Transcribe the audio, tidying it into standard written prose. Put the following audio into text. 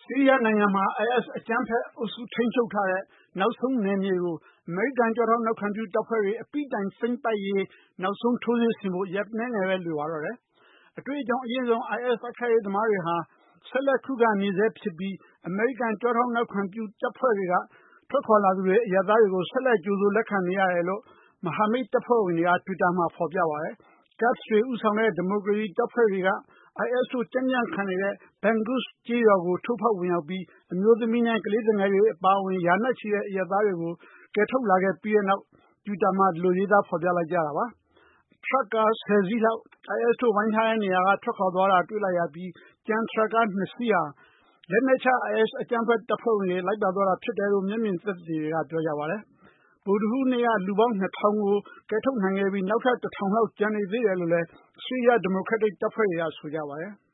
ဆီးရီးယားနိုင်ငံမှာ IS အကြမ်းဖက်အုပ်စု ထိန်းချုပ်ထားတဲ့ နောက်ဆုံးနယ်မြေကို အမေရိကန် ကျောထောက်နောက်ခံပြုတပ်ဖွဲ့တွေ အပြီးတိုင်သိမ်းပိုက်ရေး နောက်ဆုံးထိုးစစ်ဆင်ဖို့ ရက်အနည်းငယ်ပဲ လိုပါတော့တယ်။ အတွေ့အကြုံအရင့်ဆုံး IS တိုက်ခိုက်ရေးသမားတွေဟာ ဆက်လက်ခုခံနေဆဲဖြစ်ပြီး အမေရိကန် ကျောထောက်နောက်ခံပြုတပ်ဖွဲ့တွေက ထွက်ခွာလာသူတွေ အရပ်သားတွေကို ဆက်လက်ကြိုဆိုလက်ခံနေရတယ်လို့ မဟာမိတ်တပ်ဖွဲ့ဝင်တွေက တွစ်တာမှာ ဖော်ပြပါတယ်။ Kurds တွေဦးဆောင်တဲ့ ဒီမိုကရေစီတပ်ဖွဲ့တွေက IS တို့ကြံ့ကြံ့ခံနေတဲ့ Baghuz ကျေးရွာကို ထိုးဖောက်ဝင်ရောက်ပြီး အမျိုးသမီးနဲ့ ကလေးသူငယ်တွေအပါအဝင် ရာနဲ့ချီတဲ့အရပ်သားတွေကို ကယ်ထုတ်လာခဲ့ပြီးတဲ့နောက် တွစ်တာမှာ ဒီလိုရေးသားဖော်ပြလိုက်ကြတာပါ။ ထရပ်ကား 10 စီးလောက် IS တို့ဝိုင်းထားတဲ့နေရာက ထွက်ခွာသွားတာတွေ့လိုက်ရပြီး ကျန်ထရပ်ကား 2 စီးဟာ လက်နက်ချ IS အကြမ်းဖက်တပ်ဖွဲ့ဝင်တွေ လိုက်ပါသွားတာဖြစ်တယ်လို့ မျက်မြင်သက်သေတွေက ပြောကြပါတယ်။ ဗုဒ္ဓဟူးနေ့က လူပေါင်း 2000 ကို ကယ်ထုတ်နိုင်ခဲ့ပြီး နောက်ထပ် 1000 လောက်ကျန်နေသေးတယ်လို့လည်း ဆီးရီးယား ဒီမိုကရက်တစ်တပ်ဖွဲ့တွေက ဆိုကြပါတယ်။